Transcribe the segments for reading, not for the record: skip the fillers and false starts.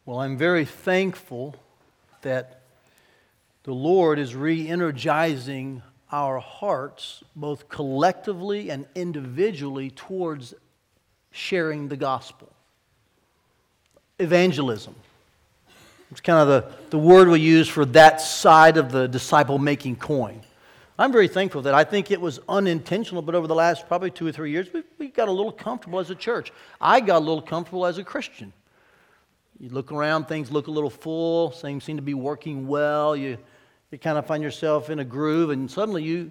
Well, I'm very thankful that the Lord is re-energizing our hearts, both collectively and individually, towards sharing the gospel. Evangelism. It's kind of the word we use for that side of the disciple-making coin. I'm very thankful that I think it was unintentional, but over the last probably 2 or 3 years, we got a little comfortable as a church. I got a little comfortable as a Christian. You look around, things look a little full, things seem to be working well, you kind of find yourself in a groove, and suddenly you're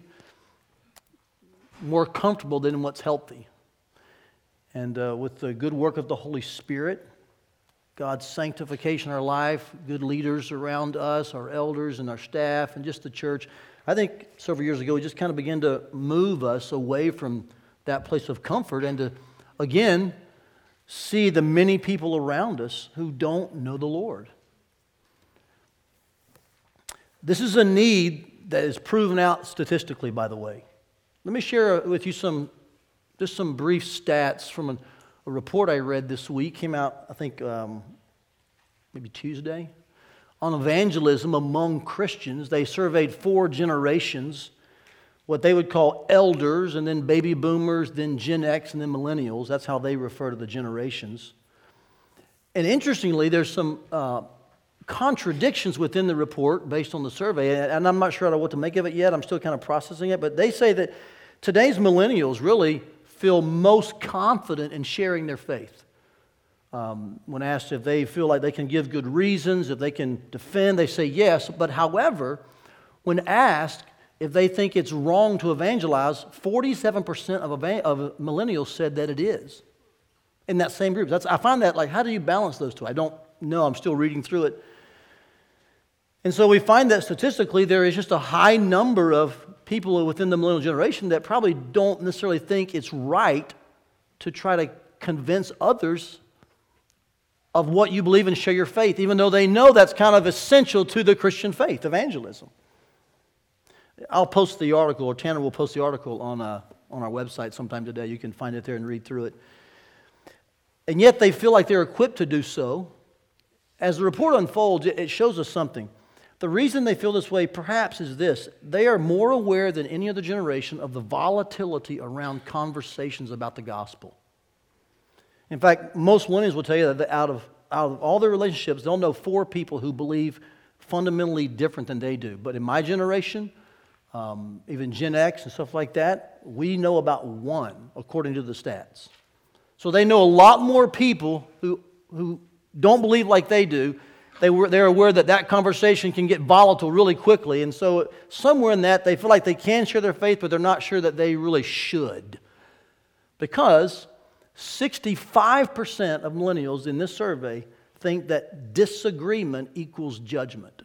more comfortable than what's healthy. And with the good work of the Holy Spirit, God's sanctification in our life, good leaders around us, our elders and our staff, and just the church, I think several years ago, it just kind of began to move us away from that place of comfort and to, again, see the many people around us who don't know the Lord. This is a need that is proven out statistically, by the way. Let me share with you some brief stats from a report I read this week. Came out, I think, maybe Tuesday, on evangelism among Christians. They surveyed 4 generations, what they would call elders, and then baby boomers, then Gen X, and then millennials. That's how they refer to the generations. And interestingly, there's some contradictions within the report based on the survey, and I'm not sure what to make of it yet. I'm still kind of processing it, but they say that today's millennials really feel most confident in sharing their faith. When asked if they feel like they can give good reasons, if they can defend, they say yes. But however, when asked if they think it's wrong to evangelize, 47% of millennials said that it is in that same group. I find that, like, how do you balance those two? I don't know. I'm still reading through it. And so we find that statistically there is just a high number of people within the millennial generation that probably don't necessarily think it's right to try to convince others of what you believe and share your faith, even though they know that's kind of essential to the Christian faith, evangelism. I'll post the article, or Tanner will post the article on our website sometime today. You can find it there and read through it. And yet they feel like they're equipped to do so. As the report unfolds, it shows us something. The reason they feel this way perhaps is this: they are more aware than any other generation of the volatility around conversations about the gospel. In fact, most millennials will tell you that out of all their relationships, they'll know 4 people who believe fundamentally different than they do. But in my generation, even Gen X and stuff like that, we know about 1, according to the stats. So they know a lot more people who don't believe like they do. They're aware that conversation can get volatile really quickly. And so somewhere in that, they feel like they can share their faith, but they're not sure that they really should. Because 65% of millennials in this survey think that disagreement equals judgment.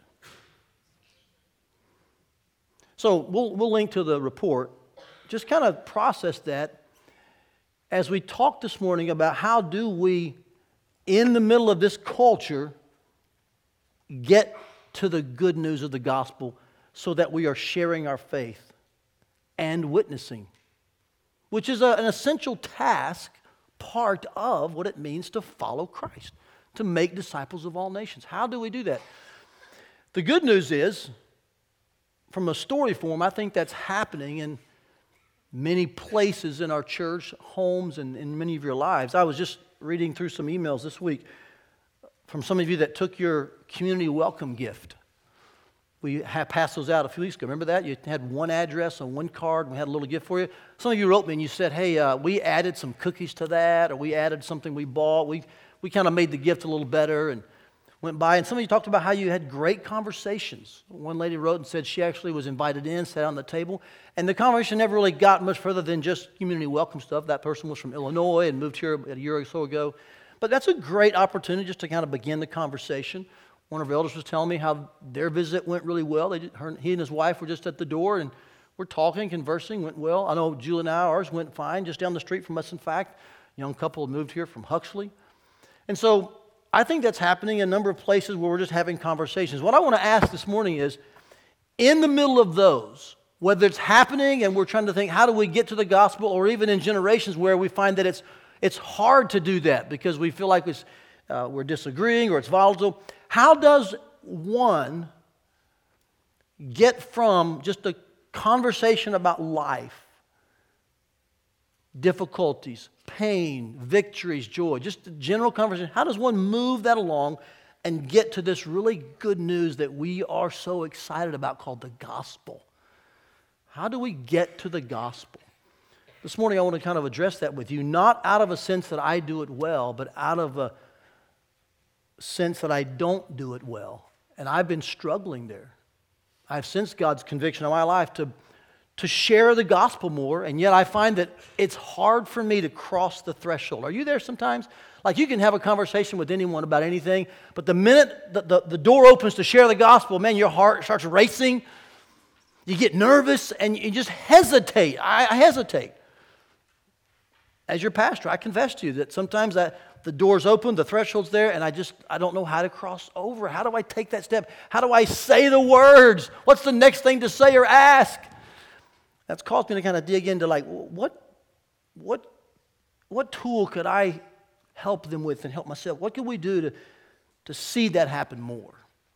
So we'll link to the report. Just kind of process that as we talk this morning about how do we, in the middle of this culture, get to the good news of the gospel so that we are sharing our faith and witnessing, which is an essential task, part of what it means to follow Christ, to make disciples of all nations. How do we do that? The good news is, from a story form, I think that's happening in many places in our church, homes, and in many of your lives. I was just reading through some emails this week from some of you that took your community welcome gift. We had passed those out a few weeks ago. Remember that? You had one address on one card, and we had a little gift for you. Some of you wrote me and you said, hey, we added some cookies to that, or we added something we bought. We kind of made the gift a little better and went by. And some of you talked about how you had great conversations. One lady wrote and said she actually was invited in, sat on the table, and the conversation never really got much further than just community welcome stuff. That person was from Illinois and moved here a year or so ago. But that's a great opportunity just to kind of begin the conversation. One of our elders was telling me how their visit went really well. He and his wife were just at the door, and we're talking, conversing, went well. I know Julie and ours went fine, just down the street from us, in fact. A young couple moved here from Huxley. And so I think that's happening in a number of places where we're just having conversations. What I want to ask this morning is, in the middle of those, whether it's happening and we're trying to think, how do we get to the gospel, or even in generations where we find that it's hard to do that because we feel like we're disagreeing or it's volatile. How does one get from just a conversation about life, difficulties, pain, victories, joy, just a general conversation, how does one move that along and get to this really good news that we are so excited about called the gospel? How do we get to the gospel? This morning I want to kind of address that with you, not out of a sense that I do it well, but out of a sense that I don't do it well. And I've been struggling there. I've sensed God's conviction in my life to share the gospel more, and yet I find that it's hard for me to cross the threshold. Are you there sometimes? Like you can have a conversation with anyone about anything, but the minute the door opens to share the gospel, man, your heart starts racing. You get nervous and you just hesitate. I hesitate. As your pastor, I confess to you that sometimes the door's open, the threshold's there, and I don't know how to cross over. How do I take that step? How do I say the words? What's the next thing to say or ask? That's caused me to kind of dig into like, what tool could I help them with and help myself? What can we do to see that happen more?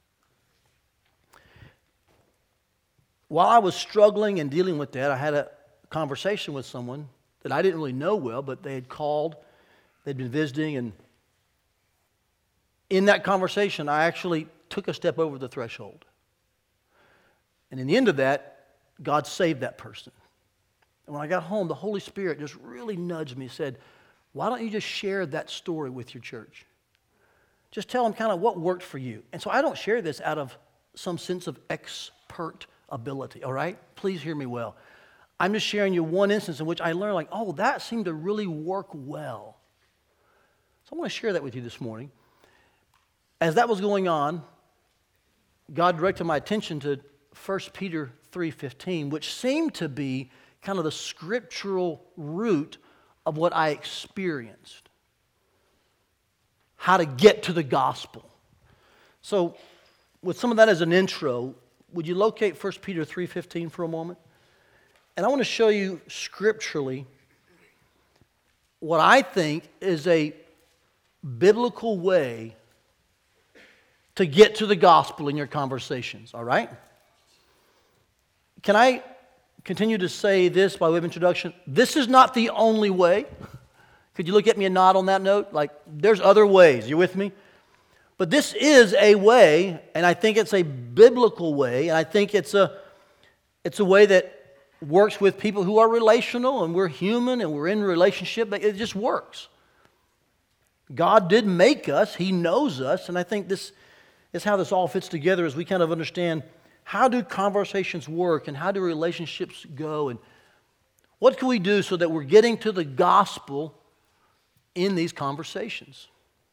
While I was struggling and dealing with that, I had a conversation with someone that I didn't really know well, but they had called, they'd been visiting, and in that conversation, I actually took a step over the threshold. And in the end of that, God saved that person. And when I got home, the Holy Spirit just really nudged me and said, why don't you just share that story with your church? Just tell them kind of what worked for you. And so I don't share this out of some sense of expert ability, all right? Please hear me well. I'm just sharing you one instance in which I learned like, oh, that seemed to really work well. So I want to share that with you this morning. As that was going on, God directed my attention to 1 Peter 3:15, which seemed to be kind of the scriptural root of what I experienced. How to get to the gospel. So, with some of that as an intro, would you locate 1 Peter 3:15 for a moment? And I want to show you scripturally what I think is a biblical way to get to the gospel in your conversations, all right? Can I continue to say this by way of introduction? This is not the only way. Could you look at me and nod on that note? Like, there's other ways. You with me? But this is a way, and I think it's a biblical way, and I think it's a way that works with people who are relational, and we're human, and we're in relationship, but it just works. God did make us. He knows us, and I think this is how this all fits together as we kind of understand how do conversations work and how do relationships go, and what can we do so that we're getting to the gospel in these conversations.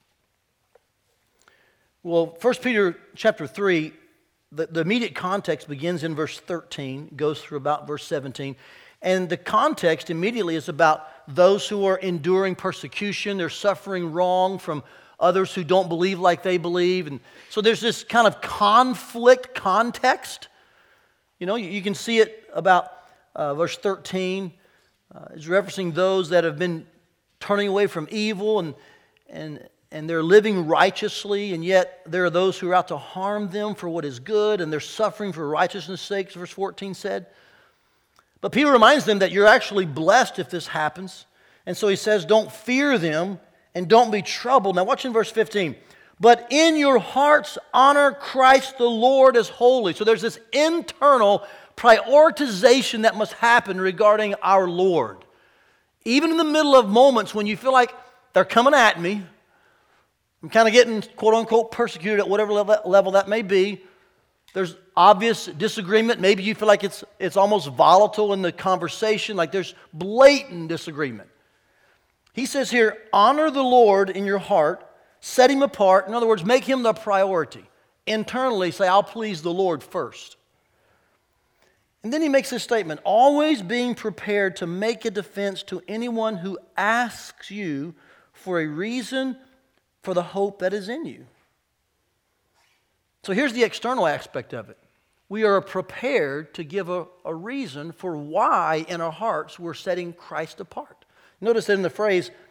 Well, 1 Peter chapter 3, the immediate context begins in verse 13, goes through about verse 17. And the context immediately is about those who are enduring persecution. They're suffering wrong from others who don't believe like they believe. And so there's this kind of conflict context. You know, you can see it about verse 13. It's referencing those that have been turning away from evil and they're living righteously, and yet there are those who are out to harm them for what is good, and they're suffering for righteousness' sake, verse 14 said. But Peter reminds them that you're actually blessed if this happens. And so he says, don't fear them and don't be troubled. Now watch in verse 15. But in your hearts honor Christ the Lord as holy. So there's this internal prioritization that must happen regarding our Lord. Even in the middle of moments when you feel like they're coming at me, I'm kind of getting quote-unquote persecuted at whatever level that may be. There's obvious disagreement. Maybe you feel like it's almost volatile in the conversation, like there's blatant disagreement. He says here, honor the Lord in your heart, set Him apart. In other words, make Him the priority. Internally, say, I'll please the Lord first. And then he makes this statement, always being prepared to make a defense to anyone who asks you for a reason for the hope that is in you. So here's the external aspect of it. We are prepared to give a reason for why in our hearts we're setting Christ apart. Notice that in the phrase,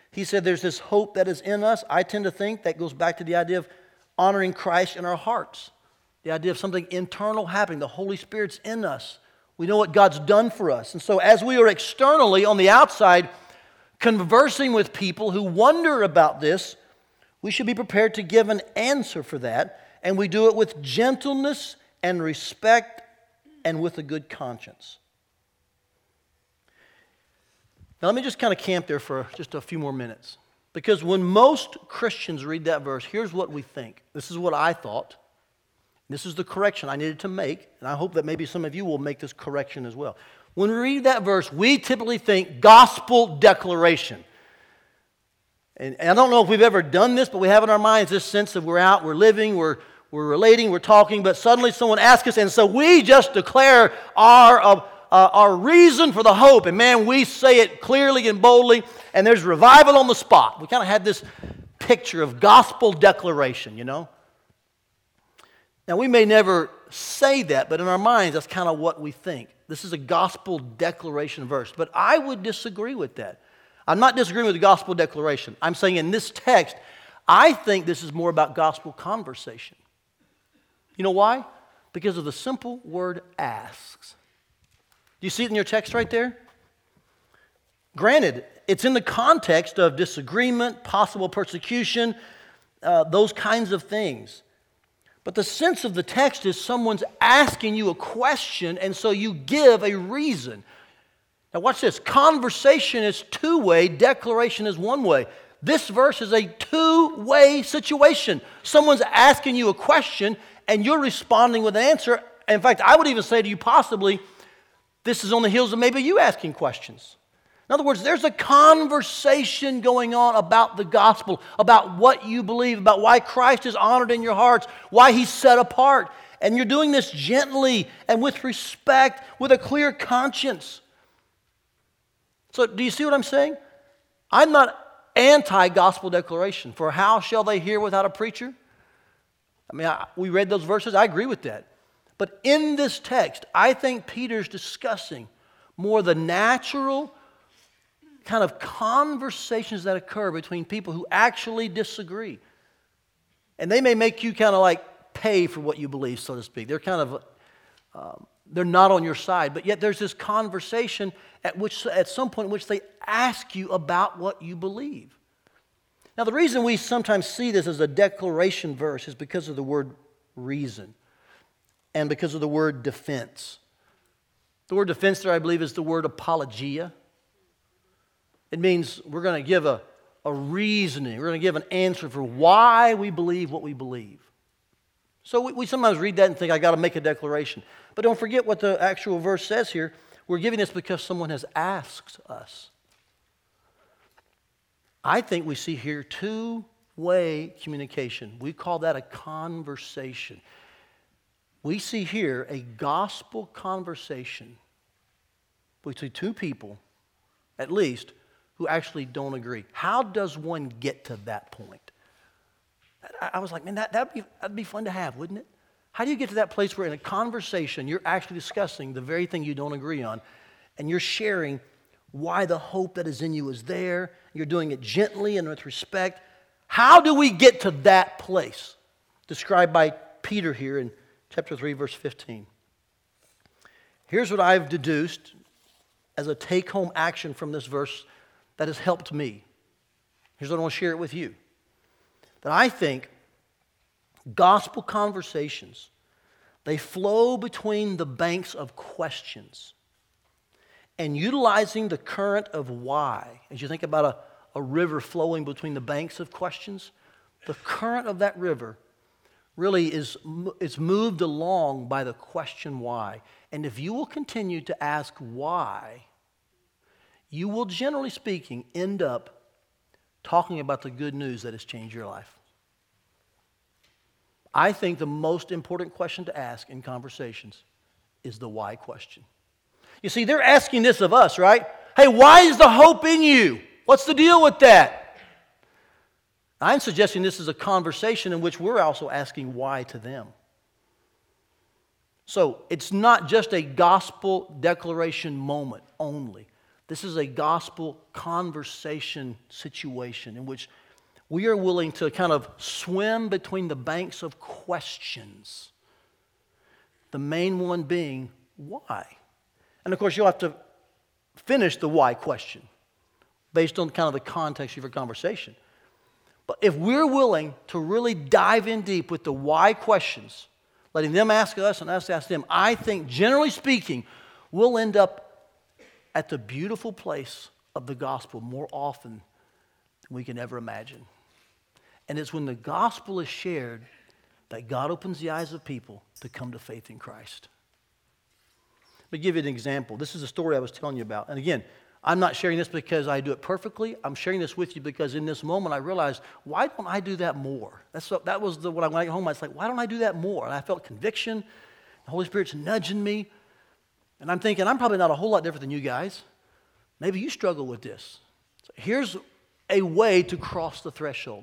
He said there's this hope that is in us. I tend to think that goes back to the idea of honoring Christ in our hearts. The idea of something internal happening. The Holy Spirit's in us. We know what God's done for us. And so as we are externally on the outside conversing with people who wonder about this, we should be prepared to give an answer for that. And we do it with gentleness and respect and with a good conscience. Now let me just kind of camp there for just a few more minutes. Because when most Christians read that verse, here's what we think. This is what I thought. This is the correction I needed to make, and I hope that maybe some of you will make this correction as well. When we read that verse, we typically think gospel declaration. And I don't know if we've ever done this, but we have in our minds this sense of we're out, we're living, we're relating, we're talking, but suddenly someone asks us, and so we just declare our reason for the hope. And man, we say it clearly and boldly, and there's revival on the spot. We kind of had this picture of gospel declaration, you know. Now, we may never say that, but in our minds, that's kind of what we think. This is a gospel declaration verse. But I would disagree with that. I'm not disagreeing with the gospel declaration. I'm saying in this text, I think this is more about gospel conversation. You know why? Because of the simple word asks. Do you see it in your text right there? Granted, it's in the context of disagreement, possible persecution, those kinds of things. But the sense of the text is someone's asking you a question, and so you give a reason. Now watch this. Conversation is two-way. Declaration is one-way. This verse is a two-way situation. Someone's asking you a question, and you're responding with an answer. In fact, I would even say to you possibly, this is on the heels of maybe you asking questions. In other words, there's a conversation going on about the gospel, about what you believe, about why Christ is honored in your hearts, why He's set apart. And you're doing this gently and with respect, with a clear conscience. So do you see what I'm saying? I'm not anti-gospel declaration. For how shall they hear without a preacher? I mean, we read those verses. I agree with that. But in this text, I think Peter's discussing more the natural kind of conversations that occur between people who actually disagree. And they may make you kind of like pay for what you believe, so to speak. They're kind of, they're not on your side. But yet there's this conversation at some point in which they ask you about what you believe. Now the reason we sometimes see this as a declaration verse is because of the word reason and because of the word defense. The word defense there, I believe, is the word apologia. It means we're going to give a reasoning. We're going to give an answer for why we believe what we believe. So we sometimes read that and think, I got to make a declaration. But don't forget what the actual verse says here. We're giving this because someone has asked us. I think we see here two-way communication. We call that a conversation. We see here a gospel conversation between two people, at least, who actually don't agree. How does one get to that point? I was like, man, that'd be fun to have, wouldn't it? How do you get to that place where in a conversation you're actually discussing the very thing you don't agree on, and you're sharing why the hope that is in you is there, you're doing it gently and with respect? How do we get to that place? Described by Peter here in chapter 3, verse 15. Here's what I've deduced as a take-home action from this verse that has helped me. Here's what I want to share it with you. That I think gospel conversations, they flow between the banks of questions and utilizing the current of why. As you think about a river flowing between the banks of questions, the current of that river really is moved along by the question why. And if you will continue to ask why, you will, generally speaking, end up talking about the good news that has changed your life. I think the most important question to ask in conversations is the why question. You see, they're asking this of us, right? Hey, why is the hope in you? What's the deal with that? I'm suggesting this is a conversation in which we're also asking why to them. So it's not just a gospel declaration moment only. This is a gospel conversation situation in which we are willing to kind of swim between the banks of questions. The main one being, why? And of course, you'll have to finish the why question based on kind of the context of your conversation. But if we're willing to really dive in deep with the why questions, letting them ask us and us ask them, I think, generally speaking, we'll end up at the beautiful place of the gospel more often than we can ever imagine. And it's when the gospel is shared that God opens the eyes of people to come to faith in Christ. Let me give you an example. This is a story I was telling you about. And again, I'm not sharing this because I do it perfectly. I'm sharing this with you because in this moment I realized, why don't I do that more? That was when I got home, I was like, why don't I do that more? And I felt conviction. The Holy Spirit's nudging me. And I'm thinking, I'm probably not a whole lot different than you guys. Maybe you struggle with this. So here's a way to cross the threshold.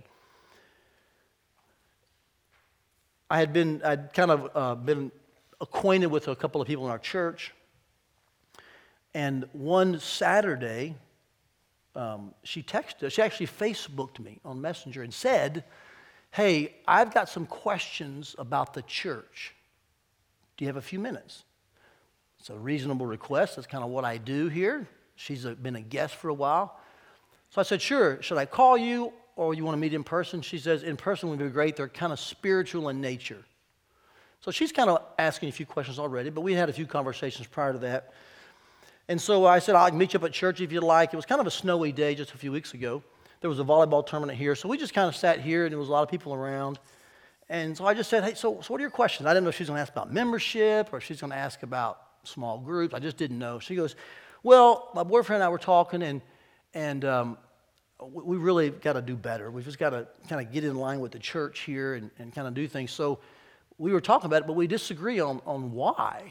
I'd kind of been acquainted with a couple of people in our church. And one Saturday, she actually Facebooked me on Messenger and said, hey, I've got some questions about the church. Do you have a few minutes? It's a reasonable request. That's kind of what I do here. She's been a guest for a while. So I said, sure. Should I call you or you want to meet in person? She says, in person would be great. They're kind of spiritual in nature. So she's kind of asking a few questions already, but we had a few conversations prior to that. And so I said, I'll meet you up at church if you'd like. It was kind of a snowy day just a few weeks ago. There was a volleyball tournament here. So we just kind of sat here, and there was a lot of people around. And so I just said, hey, so what are your questions? I didn't know if she was going to ask about membership or if she's going to ask about small groups. I just didn't know. She goes, well, my boyfriend and I were talking, and we really got to do better. We've just got to kind of get in line with the church here and kind of do things. So we were talking about it, but we disagree on why.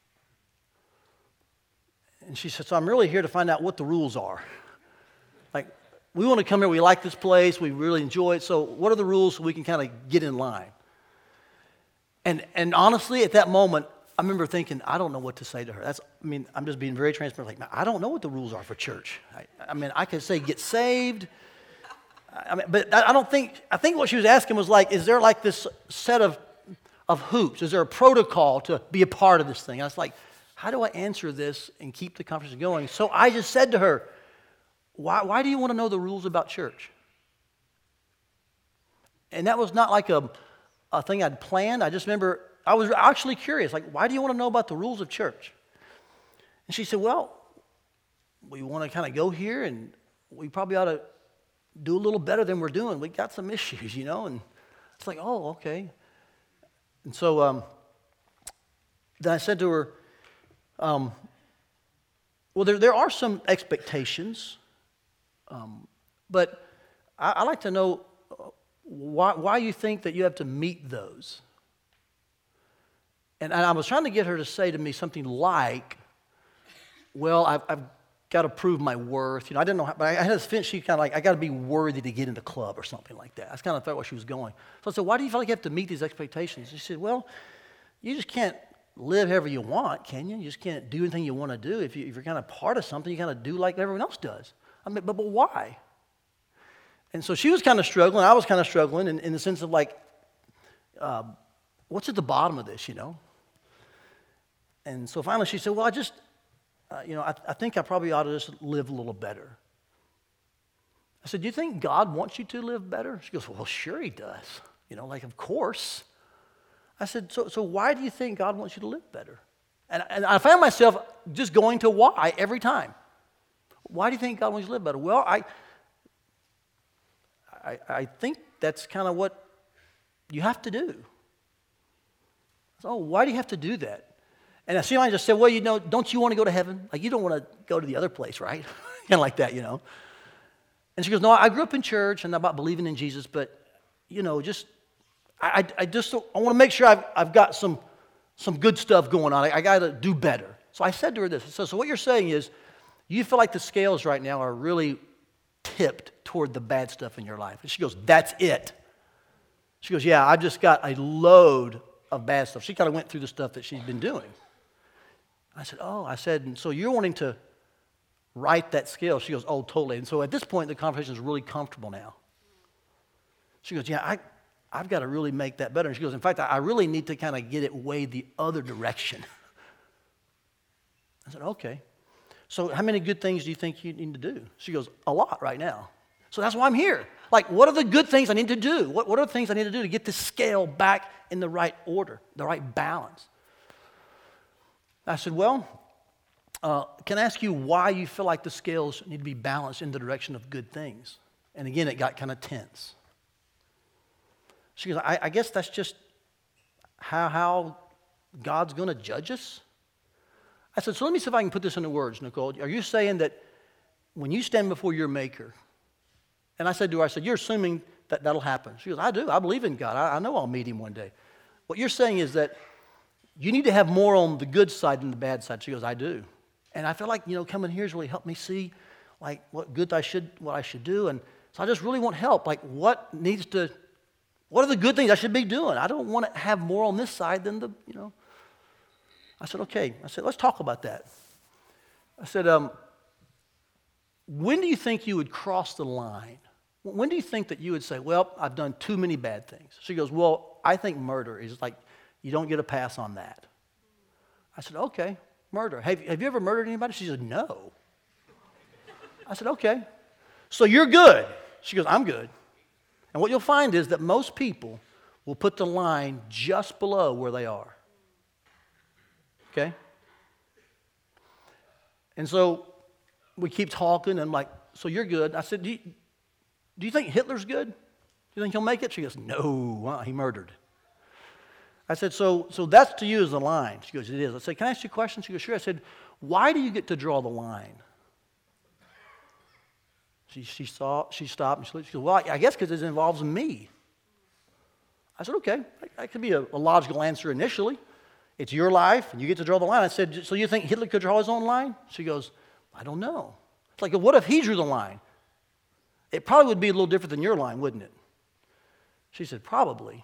And she said, so I'm really here to find out what the rules are. Like, we want to come here. We like this place. We really enjoy it. So what are the rules so we can kind of get in line? And honestly, at that moment, I remember thinking, I don't know what to say to her. I'm just being very transparent. Like, man, I don't know what the rules are for church. I could say get saved. But I think what she was asking was like, is there like this set of hoops? Is there a protocol to be a part of this thing? And I was like, how do I answer this and keep the conversation going? So I just said to her, why do you want to know the rules about church? And that was not like a thing I'd planned. I just remember I was actually curious, like, why do you want to know about the rules of church? And she said, well, we want to kind of go here, and we probably ought to do a little better than we're doing. We got some issues, and it's like, oh, okay. And so then I said to her, well, there are some expectations, but I like to know why you think that you have to meet those. And I was trying to get her to say to me something like, well, I've got to prove my worth. I didn't know how, but I had this feeling she kind of like, I got to be worthy to get in the club or something like that. That's kind of thought where she was going. So I said, why do you feel like you have to meet these expectations? She said, well, you just can't live however you want, can you? You just can't do anything you want to do. If you're kind of part of something, you kind of do like everyone else does. But why? And so she was kind of struggling. I was kind of struggling in the sense of like, what's at the bottom of this, And so finally she said, well, I think I probably ought to just live a little better. I said, do you think God wants you to live better? She goes, well, sure he does. Of course. I said, so why do you think God wants you to live better? And I found myself just going to why every time. Why do you think God wants you to live better? Well, I think that's kind of what you have to do. So why do you have to do that? And she might just say, well, don't you want to go to heaven? Like, you don't want to go to the other place, right? Kind of like that, And she goes, no, I grew up in church and about believing in Jesus, but, I want to make sure I've got some good stuff going on. I got to do better. So I said to her this. So what you're saying is you feel like the scales right now are really tipped toward the bad stuff in your life. And she goes, that's it. She goes, yeah, I've just got a load of bad stuff. She kind of went through the stuff that she's been doing. I said, and so you're wanting to right that scale? She goes, oh, totally. And so at this point, the conversation is really comfortable now. She goes, yeah, I've got to really make that better. And she goes, in fact, I really need to kind of get it weighed the other direction. I said, okay. So how many good things do you think you need to do? She goes, a lot right now. So that's why I'm here. Like, what are the good things I need to do? What are the things I need to do to get this scale back in the right order, the right balance? I said, well, can I ask you why you feel like the scales need to be balanced in the direction of good things? And again, it got kind of tense. She goes, I guess that's just how God's going to judge us. I said, so let me see if I can put this into words, Nicole. Are you saying that when you stand before your Maker, and I said to her, you're assuming that that'll happen. She goes, I do. I believe in God. I know I'll meet him one day. What you're saying is that you need to have more on the good side than the bad side. She goes, I do. And I feel like, coming here has really helped me see, like, what I should do. And so I just really want help. Like, what are the good things I should be doing? I don't want to have more on this side than I said, okay. I said, let's talk about that. I said, when do you think you would cross the line? When do you think that you would say, well, I've done too many bad things? She goes, well, I think murder is like, you don't get a pass on that. I said, okay, murder. Have you ever murdered anybody? She said, no. I said, okay. So you're good. She goes, I'm good. And what you'll find is that most people will put the line just below where they are. Okay? And so we keep talking, and I'm like, so you're good. I said, do you think Hitler's good? Do you think he'll make it? She goes, no, he murdered. I said, so that's to you as a line. She goes, it is. I said, can I ask you a question? She goes, sure. I said, why do you get to draw the line? She stopped, and she goes, well, I guess because it involves me. I said, okay, that could be a logical answer initially. It's your life, and you get to draw the line. I said, so you think Hitler could draw his own line? She goes, I don't know. It's like, what if he drew the line? It probably would be a little different than your line, wouldn't it? She said, probably.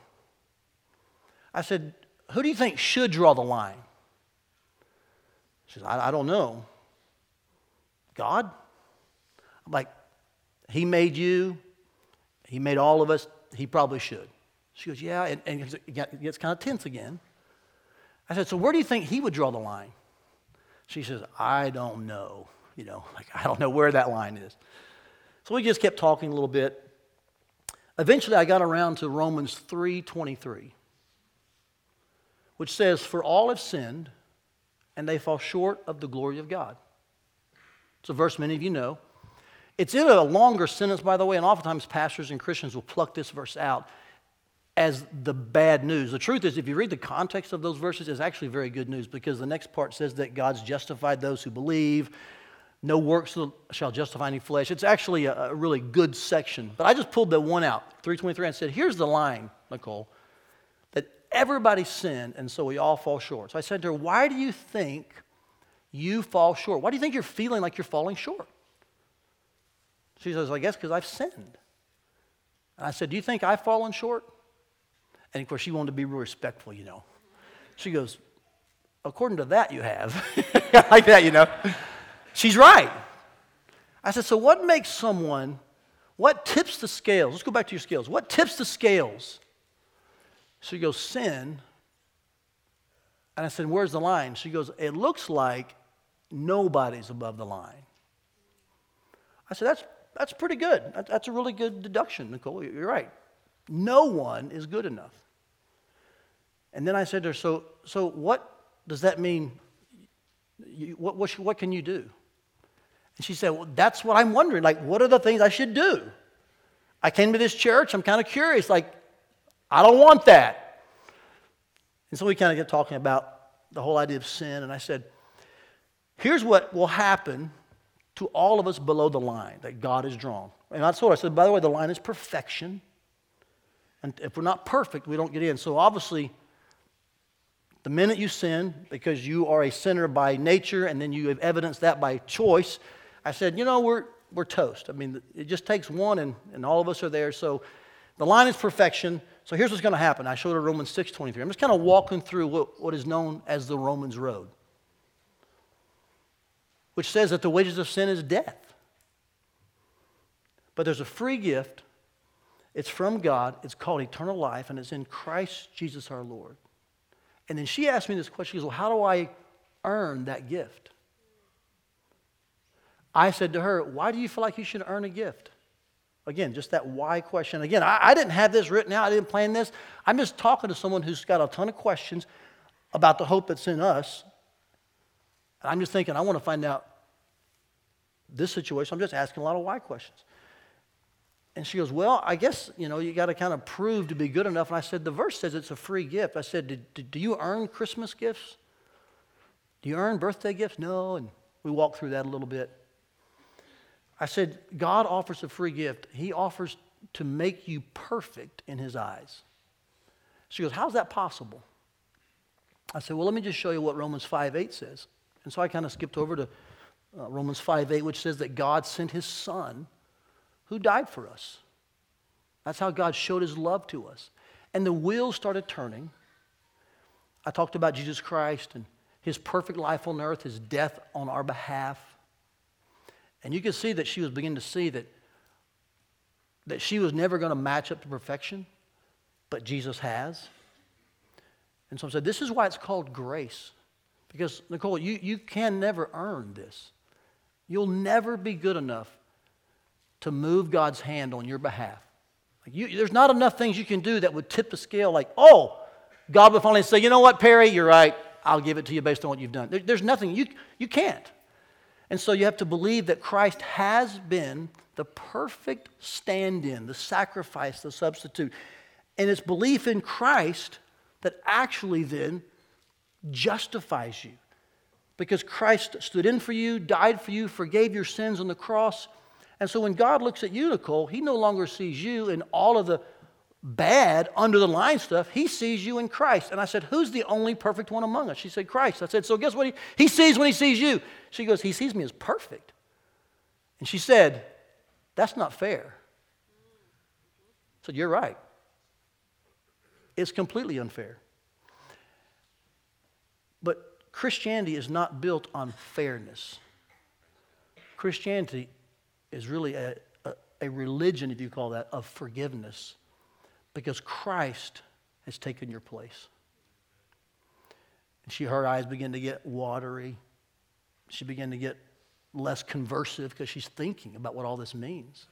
I said, who do you think should draw the line? She said, I don't know. God? I'm like, he made you. He made all of us. He probably should. She goes, yeah, and it gets kind of tense again. I said, so where do you think he would draw the line? She says, I don't know. I don't know where that line is. So we just kept talking a little bit. Eventually, I got around to Romans 3:23, which says, for all have sinned, and they fall short of the glory of God. It's a verse many of you know. It's in a longer sentence, by the way, and oftentimes pastors and Christians will pluck this verse out as the bad news. The truth is, if you read the context of those verses, it's actually very good news, because the next part says that God's justified those who believe. No works shall justify any flesh. It's actually a really good section. But I just pulled the one out, 3:23, and said, here's the line, Nicole, that everybody sinned, and so we all fall short. So I said to her, why do you think you fall short? Why do you think you're feeling like you're falling short? She says, I guess because I've sinned. And I said, do you think I've fallen short? And of course, she wanted to be real respectful, She goes, according to that, you have. Like that, She's right. I said, so what tips the scales? Let's go back to your scales. What tips the scales? She goes, sin. And I said, where's the line? She goes, it looks like nobody's above the line. I said, that's pretty good. That's a really good deduction, Nicole. You're right. No one is good enough. And then I said to her, so what does that mean? What can you do? And she said, well, that's what I'm wondering. Like, what are the things I should do? I came to this church. I'm kind of curious. Like, I don't want that. And so we kind of get talking about the whole idea of sin. And I said, here's what will happen to all of us below the line that God has drawn. And I told her, I said, by the way, the line is perfection. And if we're not perfect, we don't get in. So obviously, the minute you sin, because you are a sinner by nature, and then you have evidenced that by choice, I said, we're toast. I mean, it just takes one, and all of us are there. So the line is perfection. So here's what's going to happen. I showed her Romans 6:23. I'm just kind of walking through what is known as the Romans Road. which says that the wages of sin is death. But there's a free gift. It's from God. It's called eternal life, and it's in Christ Jesus our Lord. And then she asked me this question. She goes, well, how do I earn that gift? I said to her, why do you feel like you should earn a gift? Again, just that why question. Again, I didn't have this written out. I didn't plan this. I'm just talking to someone who's got a ton of questions about the hope that's in us. And I'm just thinking, I want to find out this situation. I'm just asking a lot of why questions. And she goes, well, I guess, you got to kind of prove to be good enough. And I said, the verse says it's a free gift. I said, do you earn Christmas gifts? Do you earn birthday gifts? No. And we walked through that a little bit. I said, God offers a free gift. He offers to make you perfect in His eyes. She goes, how's that possible? I said, well, let me just show you what Romans 5:8 says. And so I kind of skipped over to Romans 5:8, which says that God sent His Son who died for us. That's how God showed His love to us. And the wheels started turning. I talked about Jesus Christ and His perfect life on earth, His death on our behalf. And you could see that she was beginning to see that she was never going to match up to perfection, but Jesus has. And so I said, this is why it's called grace. Because, Nicole, you can never earn this. You'll never be good enough to move God's hand on your behalf. There's not enough things you can do that would tip the scale like, oh, God would finally say, you know what, Perry, you're right. I'll give it to you based on what you've done. There's nothing. You can't. And so you have to believe that Christ has been the perfect stand-in, the sacrifice, the substitute. And it's belief in Christ that actually then justifies you. Because Christ stood in for you, died for you, forgave your sins on the cross. And so when God looks at you, Nicole, He no longer sees you in all of the bad, under-the-line stuff. He sees you in Christ. And I said, who's the only perfect one among us? She said, Christ. I said, so guess what he sees when He sees you? She goes, He sees me as perfect. And she said, that's not fair. I said, you're right. It's completely unfair. But Christianity is not built on fairness. Christianity is really a religion, if you call that, of forgiveness. Because Christ has taken your place. And her eyes begin to get watery. She began to get less conversive because she's thinking about what all this means.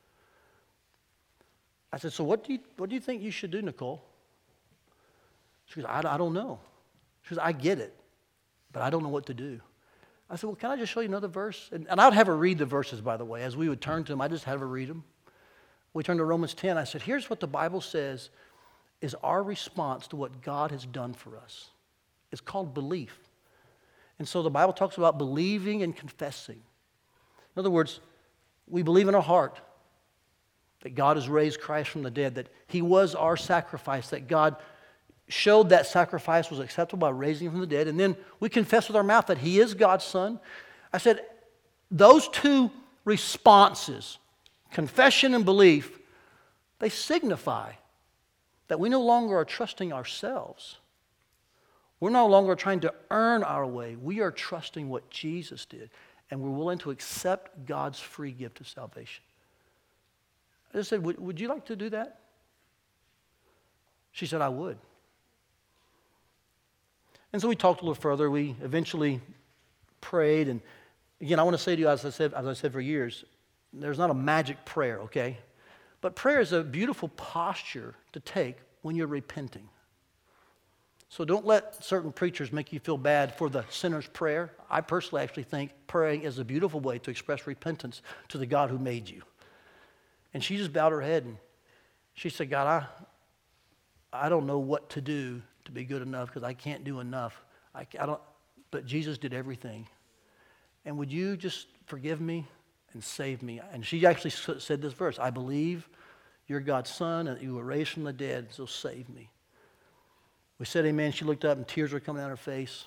I said, so what do you think you should do, Nicole? She goes, I don't know. She goes, I get it, but I don't know what to do. I said, well, can I just show you another verse? And I would have her read the verses, by the way. As we would turn to them, I just have her read them. We turned to Romans 10. I said, here's what the Bible says is our response to what God has done for us. It's called belief. And so the Bible talks about believing and confessing. In other words, we believe in our heart that God has raised Christ from the dead, that He was our sacrifice, that God showed that sacrifice was acceptable by raising Him from the dead. And then we confess with our mouth that He is God's Son. I said, those two responses, confession and belief, they signify that we no longer are trusting ourselves. We're no longer trying to earn our way. We are trusting what Jesus did, and we're willing to accept God's free gift of salvation. I just said, would you like to do that? She said, I would. And so we talked a little further. We eventually prayed. And again, I want to say to you, as I said for years, there's not a magic prayer, okay? But prayer is a beautiful posture to take when you're repenting. So don't let certain preachers make you feel bad for the sinner's prayer. I personally actually think praying is a beautiful way to express repentance to the God who made you. And she just bowed her head and she said, God, I don't know what to do to be good enough because I can't do enough. But Jesus did everything. And would you just forgive me and save me? And she actually said this verse, I believe you're God's Son and that you were raised from the dead, so save me. We said amen. She looked up and tears were coming down her face.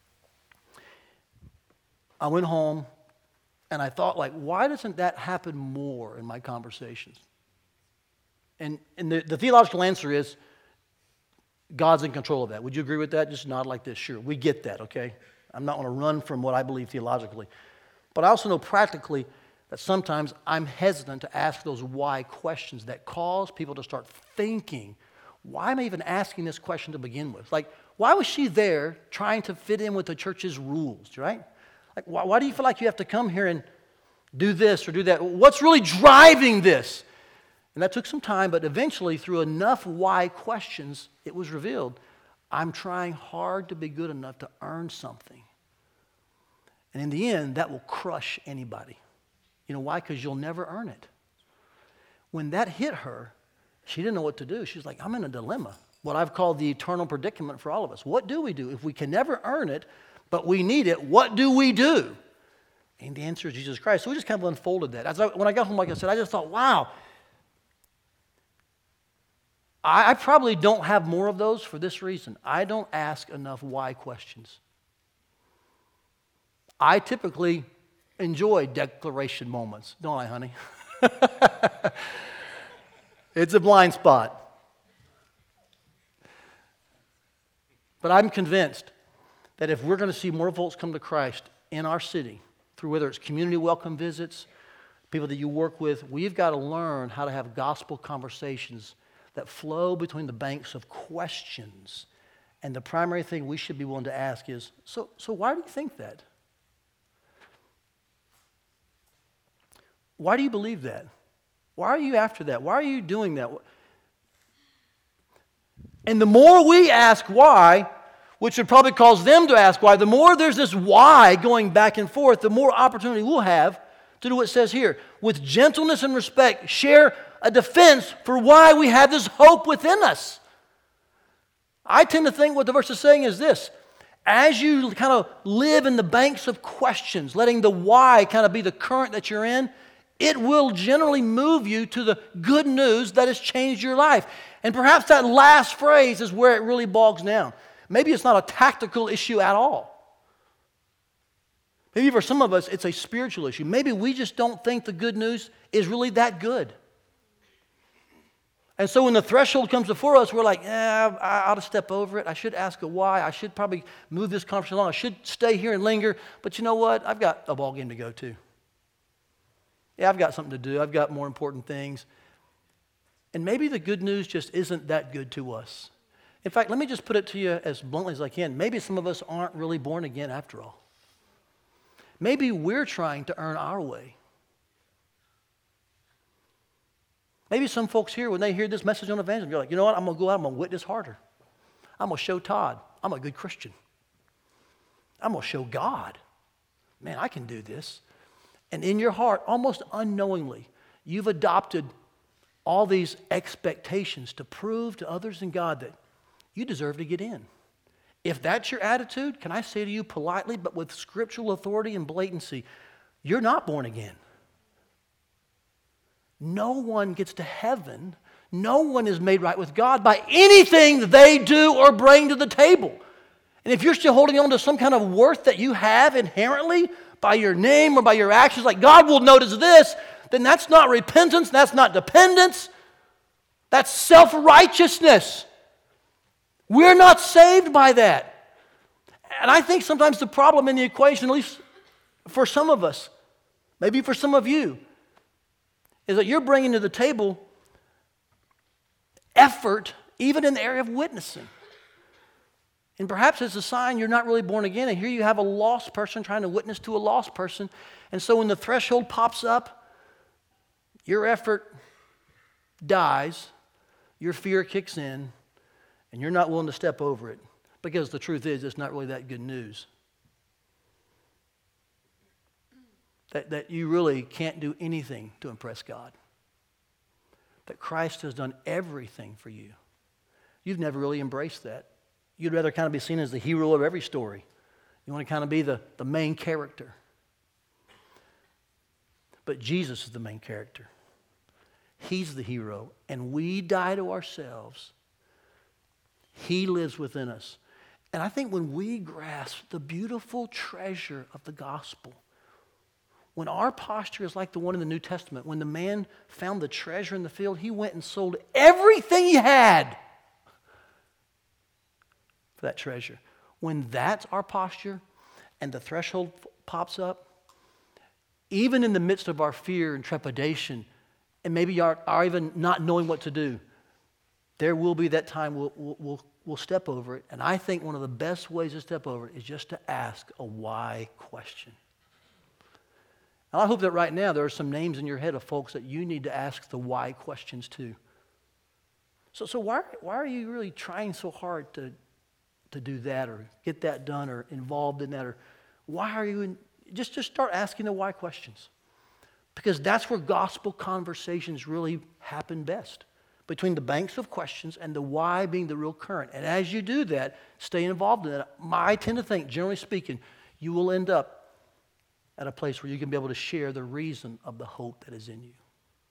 I went home and I thought, why doesn't that happen more in my conversations? And the theological answer is God's in control of that. Would you agree with that? Just nod like this. Sure, we get that, okay? I'm not going to run from what I believe theologically. But I also know practically that sometimes I'm hesitant to ask those why questions that cause people to start thinking, why am I even asking this question to begin with? Like, why was she there trying to fit in with the church's rules, right? Like, why do you feel like you have to come here and do this or do that? What's really driving this? And that took some time, but eventually, through enough why questions, it was revealed. I'm trying hard to be good enough to earn something. And in the end, that will crush anybody. You know why? Because you'll never earn it. When that hit her, she didn't know what to do. She's like, I'm in a dilemma. What I've called the eternal predicament for all of us. What do we do? If we can never earn it, but we need it, what do we do? And the answer is Jesus Christ. So we just kind of unfolded that. When I got home, like I said, I just thought, wow. I probably don't have more of those for this reason. I don't ask enough why questions. I typically enjoy declaration moments, don't I, honey? It's a blind spot. But I'm convinced that if we're going to see more folks come to Christ in our city, through whether it's community welcome visits, people that you work with, we've got to learn how to have gospel conversations that flow between the banks of questions. And the primary thing we should be willing to ask is, so why do you think that? Why do you believe that? Why are you after that? Why are you doing that? And the more we ask why, which would probably cause them to ask why, the more there's this why going back and forth, the more opportunity we'll have to do what it says here. With gentleness and respect, share a defense for why we have this hope within us. I tend to think what the verse is saying is this. As you kind of live in the banks of questions, letting the why kind of be the current that you're in, it will generally move you to the good news that has changed your life. And perhaps that last phrase is where it really bogs down. Maybe it's not a tactical issue at all. Maybe for some of us, it's a spiritual issue. Maybe we just don't think the good news is really that good. And so when the threshold comes before us, we're like, I ought to step over it. I should ask a why. I should probably move this conversation along. I should stay here and linger. But you know what? I've got a ball game to go to. Yeah, I've got something to do. I've got more important things. And maybe the good news just isn't that good to us. In fact, let me just put it to you as bluntly as I can. Maybe some of us aren't really born again after all. Maybe we're trying to earn our way. Maybe some folks here, when they hear this message on evangelism, you're like, you know what? I'm going to go out, I'm going to witness harder. I'm going to show Todd I'm a good Christian. I'm going to show God, man, I can do this. And in your heart, almost unknowingly, you've adopted all these expectations to prove to others and God that you deserve to get in. If that's your attitude, can I say to you politely, but with scriptural authority and blatancy, you're not born again. No one gets to heaven. No one is made right with God by anything they do or bring to the table. And if you're still holding on to some kind of worth that you have inherently by your name or by your actions, like God will notice this, then that's not repentance, that's not dependence, that's self-righteousness. We're not saved by that. And I think sometimes the problem in the equation, at least for some of us, maybe for some of you, is that you're bringing to the table effort, even in the area of witnessing. And perhaps it's a sign you're not really born again, and here you have a lost person trying to witness to a lost person. And so when the threshold pops up, your effort dies, your fear kicks in, and you're not willing to step over it. Because the truth is, it's not really that good news. That you really can't do anything to impress God. That Christ has done everything for you. You've never really embraced that. You'd rather kind of be seen as the hero of every story. You want to kind of be the main character. But Jesus is the main character. He's the hero. And we die to ourselves. He lives within us. And I think when we grasp the beautiful treasure of the gospel, when our posture is like the one in the New Testament, when the man found the treasure in the field, he went and sold everything he had for that treasure. When that's our posture and the threshold pops up, even in the midst of our fear and trepidation, and maybe our even not knowing what to do, there will be that time we'll step over it. And I think one of the best ways to step over it is just to ask a why question. And I hope that right now there are some names in your head of folks that you need to ask the why questions to. So why are you really trying so hard to do that or get that done or involved in that? Or why are you just start asking the why questions. Because that's where gospel conversations really happen best. Between the banks of questions and the why being the real current. And as you do that, stay involved in that. I tend to think, generally speaking, you will end up at a place where you can be able to share the reason of the hope that is in you.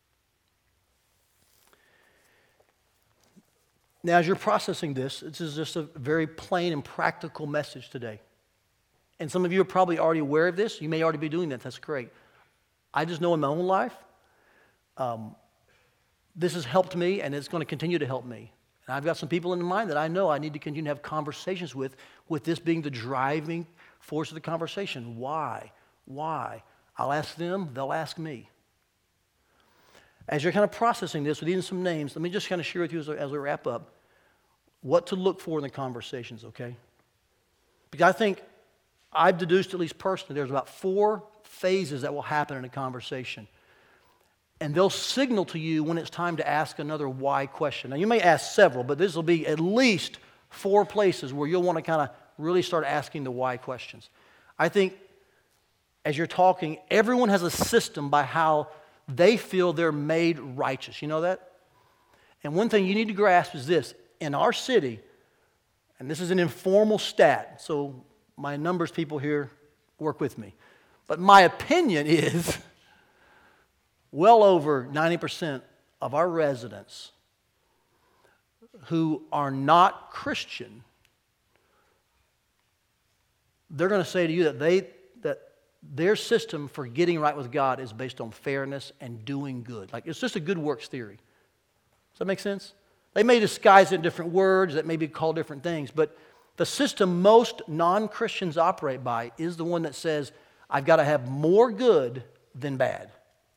Now, as you're processing this is just a very plain and practical message today. And some of you are probably already aware of this. You may already be doing that. That's great. I just know in my own life, this has helped me, and it's going to continue to help me. And I've got some people in mind that I know I need to continue to have conversations with this being the driving force of the conversation. Why? I'll ask them, they'll ask me. As you're kind of processing this with even some names, let me just kind of share with you as we wrap up what to look for in the conversations, okay? Because I think I've deduced, at least personally, there's about 4 phases that will happen in a conversation. And they'll signal to you when it's time to ask another why question. Now, you may ask several, but this will be at least 4 places where you'll want to kind of really start asking the why questions. I think as you're talking, everyone has a system by how they feel they're made righteous. You know that? And one thing you need to grasp is this. In our city, and this is an informal stat, so my numbers people here work with me. But my opinion is well over 90% of our residents who are not Christian, they're going to say to you that their system for getting right with God is based on fairness and doing good. Like, it's just a good works theory. Does that make sense? They may disguise it in different words that may be called different things, but the system most non-Christians operate by is the one that says, I've got to have more good than bad.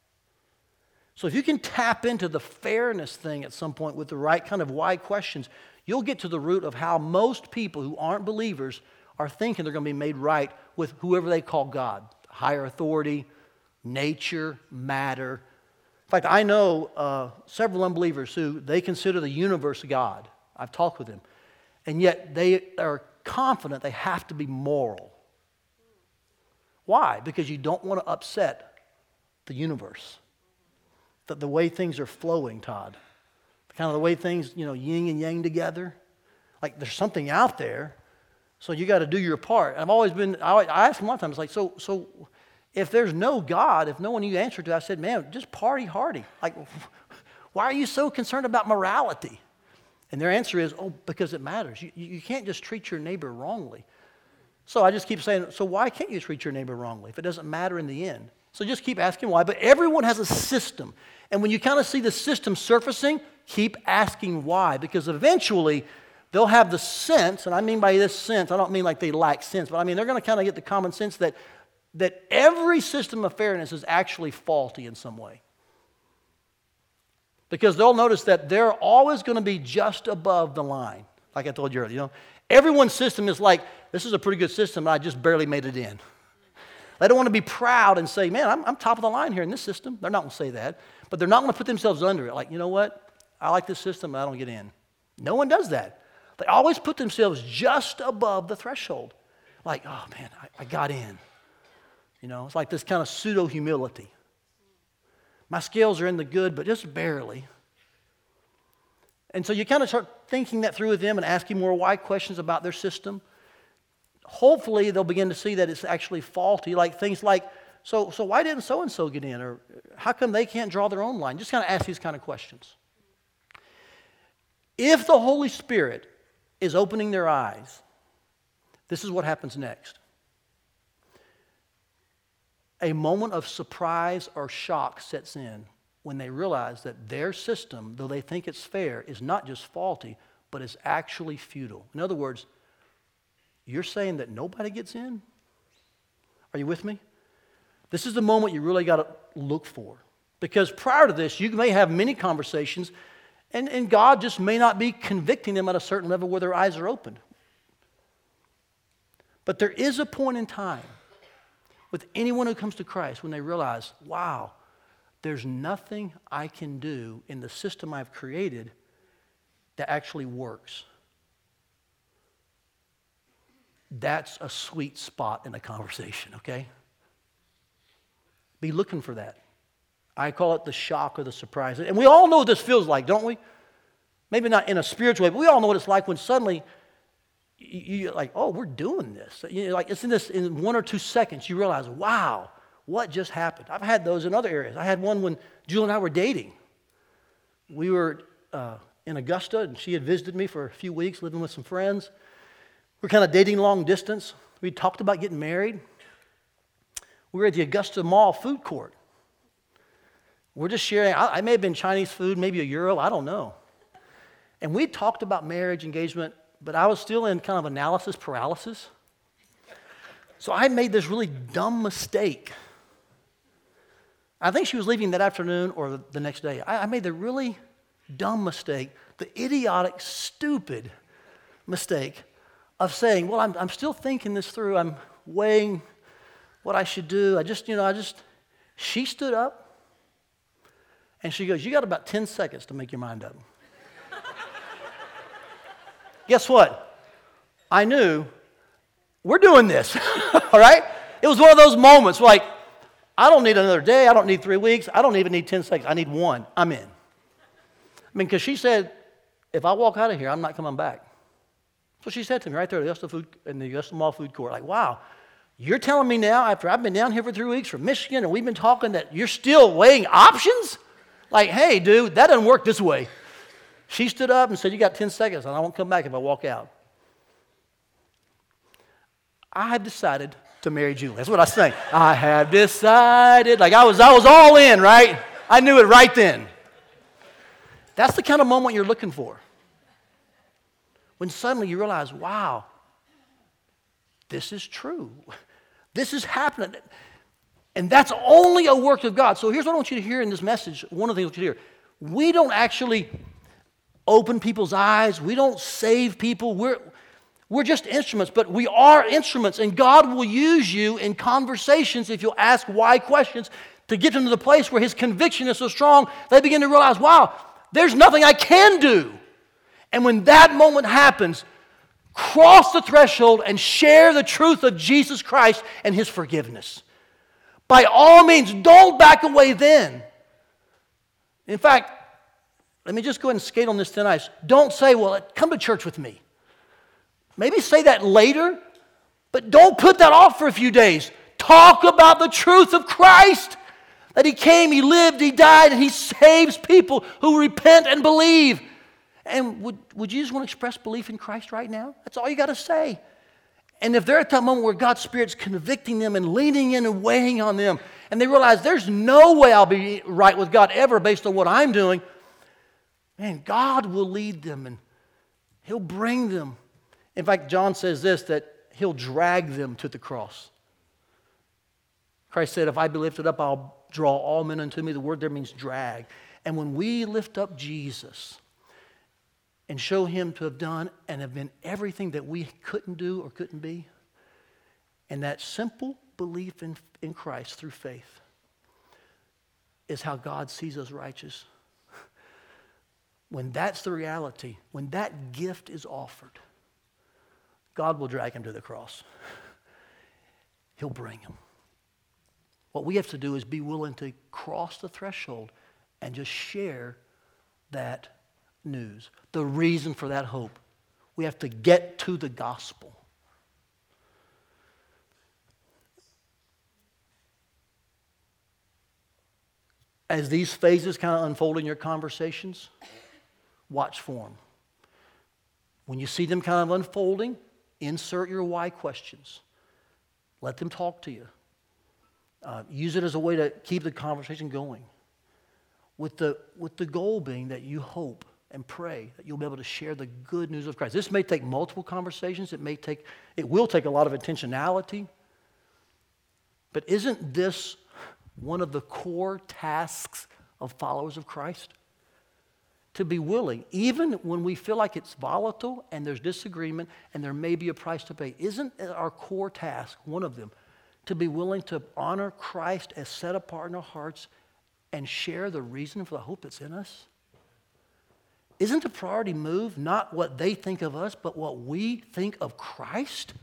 So if you can tap into the fairness thing at some point with the right kind of why questions, you'll get to the root of how most people who aren't believers are thinking they're going to be made right with whoever they call God, higher authority, nature, matter. In fact, I know several unbelievers who they consider the universe God. I've talked with them. And yet they are confident they have to be moral. Why? Because you don't want to upset the universe. The way things are flowing, Todd. Kind of the way things, yin and yang together. Like there's something out there, so you got to do your part. And I asked him one time, it's like, so if there's no God, if no one you answer to, I said, man, just party hardy. Like, why are you so concerned about morality? And their answer is, because it matters. You can't just treat your neighbor wrongly. So I just keep saying, so why can't you treat your neighbor wrongly if it doesn't matter in the end? So just keep asking why. But everyone has a system. And when you kind of see the system surfacing, keep asking why. Because eventually they'll have the sense, and I mean by this sense, I don't mean like they lack sense, but I mean they're going to kind of get the common sense that every system of fairness is actually faulty in some way. Because they'll notice that they're always going to be just above the line. Like I told you earlier, everyone's system is like, this is a pretty good system, I just barely made it in. They don't want to be proud and say, man, I'm top of the line here in this system. They're not going to say that. But they're not going to put themselves under it. Like, you know what? I like this system, but I don't get in. No one does that. They always put themselves just above the threshold. Like, oh, man, I got in. It's like this kind of pseudo-humility. My scales are in the good, but just barely. And so you kind of start thinking that through with them and asking more why questions about their system. Hopefully they'll begin to see that it's actually faulty, like things like, so why didn't so-and-so get in? Or how come they can't draw their own line? Just kind of ask these kind of questions. If the Holy Spirit is opening their eyes, this is what happens next. A moment of surprise or shock sets in when they realize that their system, though they think it's fair, is not just faulty, but is actually futile. In other words, you're saying that nobody gets in? Are you with me? This is the moment you really got to look for. Because prior to this, you may have many conversations, and God just may not be convicting them at a certain level where their eyes are opened. But there is a point in time with anyone who comes to Christ when they realize, wow, there's nothing I can do in the system I've created that actually works. That's a sweet spot in a conversation, okay? Be looking for that. I call it the shock or the surprise. And we all know what this feels like, don't we? Maybe not in a spiritual way, but we all know what it's like when suddenly you're like, oh, we're doing this. Like it's in 1 or 2 seconds, you realize, wow, what just happened? I've had those in other areas. I had one when Julie and I were dating. We were in Augusta, and she had visited me for a few weeks, living with some friends. We were kind of dating long distance. We talked about getting married. We were at the Augusta Mall food court. We're just sharing. I may have been Chinese food, maybe a Euro, I don't know. And we talked about marriage, engagement, but I was still in kind of analysis paralysis. So I made this really dumb mistake. I think she was leaving that afternoon or the next day. I made the really dumb mistake, the idiotic, stupid mistake of saying, well, I'm still thinking this through. I'm weighing what I should do. She stood up and she goes, you got about 10 seconds to make your mind up. Guess what? I knew we're doing this, all right? It was one of those moments like, I don't need another day. I don't need 3 weeks. I don't even need 10 seconds. I need one. I'm in. I mean, because she said, if I walk out of here, I'm not coming back. So she said to me right there at the Augusta Mall food court, like, wow, you're telling me now after I've been down here for 3 weeks from Michigan and we've been talking that you're still weighing options? Like, hey, dude, that doesn't work this way. She stood up and said, you got 10 seconds and I won't come back if I walk out. I had decided to marry Julie. That's what I was saying. I have decided. Like I was all in, right? I knew it right then. That's the kind of moment you're looking for. When suddenly you realize, wow, this is true. This is happening. And that's only a work of God. So here's what I want you to hear in this message. One of the things I want you to hear. We don't actually open people's eyes. We don't save people. We're just instruments, but we are instruments, and God will use you in conversations if you'll ask why questions to get them to the place where His conviction is so strong, they begin to realize, wow, there's nothing I can do. And when that moment happens, cross the threshold and share the truth of Jesus Christ and His forgiveness. By all means, don't back away then. In fact, let me just go ahead and skate on this thin ice. Don't say, well, come to church with me. Maybe say that later, but don't put that off for a few days. Talk about the truth of Christ, that He came, He lived, He died, and He saves people who repent and believe. And would you just want to express belief in Christ right now? That's all you got to say. And if they're at that moment where God's Spirit's convicting them and leaning in and weighing on them, and they realize there's no way I'll be right with God ever based on what I'm doing, man, God will lead them and He'll bring them. In fact, John says this, that He'll drag them to the cross. Christ said, if I be lifted up, I'll draw all men unto me. The word there means drag. And when we lift up Jesus and show Him to have done and have been everything that we couldn't do or couldn't be, and that simple belief in Christ through faith is how God sees us righteous. When that's the reality, when that gift is offered, God will drag him to the cross. He'll bring him. What we have to do is be willing to cross the threshold and just share that news, the reason for that hope. We have to get to the gospel. As these phases kind of unfold in your conversations, watch for them. When you see them kind of unfolding, insert your why questions. Let them talk to you. Use it as a way to keep the conversation going. With the goal being that you hope and pray that you'll be able to share the good news of Christ. This may take multiple conversations. It will take a lot of intentionality. But isn't this one of the core tasks of followers of Christ? To be willing, even when we feel like it's volatile and there's disagreement and there may be a price to pay, isn't our core task, one of them, to be willing to honor Christ as set apart in our hearts and share the reason for the hope that's in us? Isn't the priority move not what they think of us, but what we think of Christ?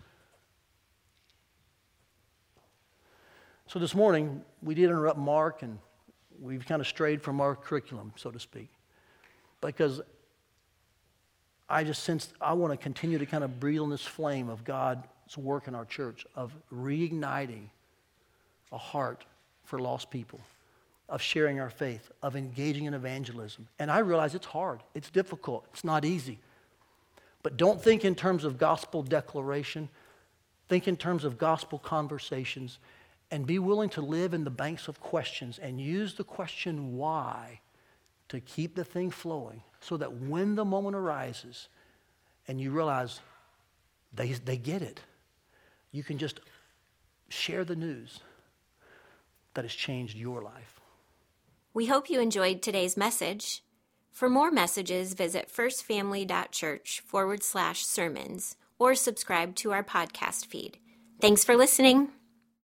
So this morning, we did interrupt Mark, and we've kind of strayed from our curriculum, so to speak, because I just sensed I want to continue to kind of breathe on this flame of God's work in our church, of reigniting a heart for lost people, of sharing our faith, of engaging in evangelism. And I realize it's hard, it's difficult, it's not easy. But don't think in terms of gospel declaration. Think in terms of gospel conversations, and be willing to live in the banks of questions and use the question why to keep the thing flowing, so that when the moment arises and you realize they get it, you can just share the news that has changed your life. We hope you enjoyed today's message. For more messages, visit firstfamily.church/sermons or subscribe to our podcast feed. Thanks for listening.